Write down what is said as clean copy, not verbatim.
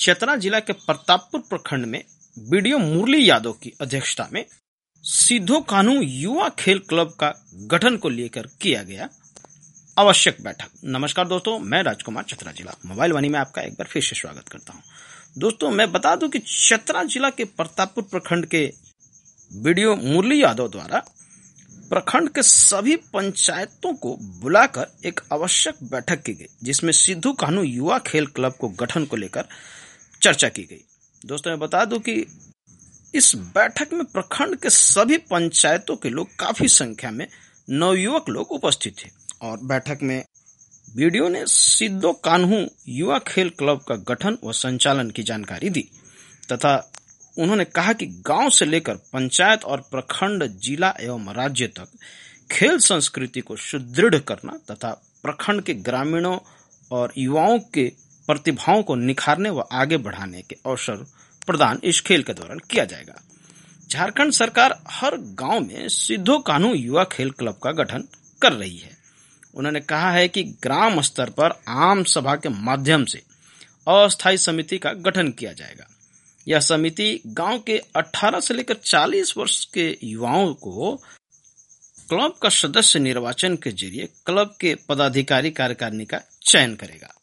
चतरा जिला के प्रतापपुर प्रखंड में बीडीओ मुरली यादव की अध्यक्षता में सिद्धो कान्हू युवा खेल क्लब का गठन को लेकर किया गया आवश्यक बैठक। नमस्कार दोस्तों, मैं राजकुमार चतरा जिला मोबाइल वाणी में आपका एक बार फिर से स्वागत करता हूं। दोस्तों, मैं बता दूं कि चतरा जिला के प्रतापपुर प्रखंड के बीडीओ मुरली यादव द्वारा प्रखंड के सभी पंचायतों को बुलाकर एक आवश्यक बैठक की गई, जिसमें सिद्धो कान्हू युवा खेल क्लब को गठन को लेकर चर्चा की गई। दोस्तों, मैं बता दूं कि इस बैठक में प्रखंड के सभी पंचायतों के लोग काफी संख्या में नवयुवक लोग उपस्थित थे और बैठक में बीडीओ ने सिद्धो कान्हू युवा खेल क्लब का गठन व संचालन की जानकारी दी तथा उन्होंने कहा कि गांव से लेकर पंचायत और प्रखंड, जिला एवं राज्य तक खेल संस्कृति को सुदृढ़ करना तथा प्रखंड के ग्रामीणों और युवाओं के प्रतिभाओं को निखारने व आगे बढ़ाने के अवसर प्रदान इस खेल के दौरान किया जाएगा। झारखंड सरकार हर गांव में सिद्धो कान्हू युवा खेल क्लब का गठन कर रही है। उन्होंने कहा है कि ग्राम स्तर पर आम सभा के माध्यम से अस्थायी समिति का गठन किया जाएगा। यह समिति गांव के 18 से लेकर 40 वर्ष के युवाओं को क्लब का सदस्य निर्वाचन के जरिए क्लब के पदाधिकारी कार्यकारिणी का चयन करेगा।